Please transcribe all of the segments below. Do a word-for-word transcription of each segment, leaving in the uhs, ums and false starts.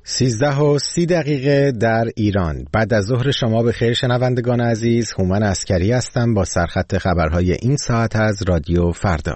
سیزده و سی دقیقه در ایران. بعد از ظهر شما به خیر شنوندگان عزیز. هومن عسکری هستم با سرخط خبرهای این ساعت از رادیو فردا.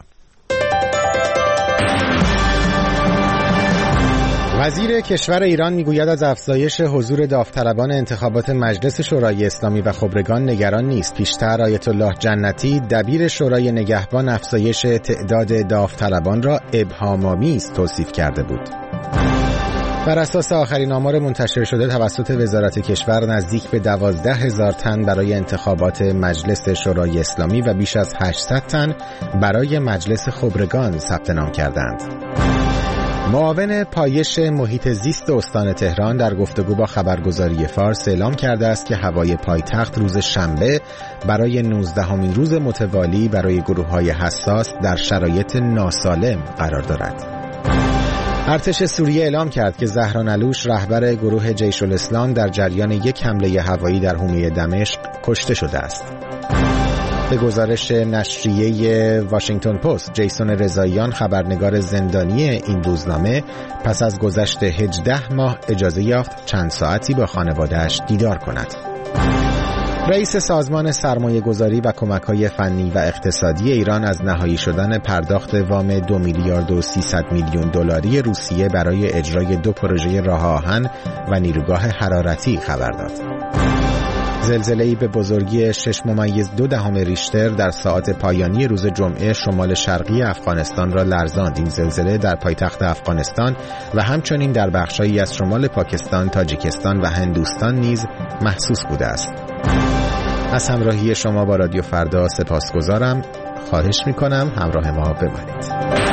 وزیر کشور ایران میگوید از افزایش حضور داوطلبان انتخابات مجلس شورای اسلامی و خبرگان نگران نیست. پیشتر آیت الله جنتی دبیر شورای نگهبان افزایش تعداد داوطلبان را ابهام‌آمیز توصیف کرده بود. بر اساس آخرین آمار منتشر شده توسط وزارت کشور نزدیک به دوازده هزار تن برای انتخابات مجلس شورای اسلامی و بیش از هشتصد تن برای مجلس خبرگان ثبت نام کردند. معاون پایش محیط زیست استان تهران در گفتگو با خبرگزاری فارس اعلام کرده است که هوای پایتخت روز شنبه برای نوزدهمین روز متوالی برای گروه‌های حساس در شرایط ناسالم قرار دارد. ارتش سوریه اعلام کرد که زهران علوش رهبر گروه جیش الاسلام در جریان یک حمله هوایی در حومه دمشق کشته شده است. به گزارش نشریه واشنگتن پست، جیسون رضاییان خبرنگار زندانی این روزنامه پس از گذشت هجده ماه اجازه یافت چند ساعتی با خانواده‌اش دیدار کند. رئیس سازمان سرمایه گذاری و کمک‌های فنی و اقتصادی ایران از نهایی شدن پرداخت وام دو میلیارد و سیصد میلیون دلاری روسیه برای اجرای دو پروژه راه آهن و نیروگاه حرارتی خبر داد. زلزله‌ای به بزرگی شش ممیز دو دهم ریشتر در ساعات پایانی روز جمعه شمال شرقی افغانستان را لرزاند. این زلزله در پایتخت افغانستان و همچنین در بخش‌هایی از شمال پاکستان، تاجیکستان و هندوستان نیز محسوس بوده است. از همراهی شما با رادیو فردا سپاسگزارم. خواهش می‌کنم همراه ما بمانید.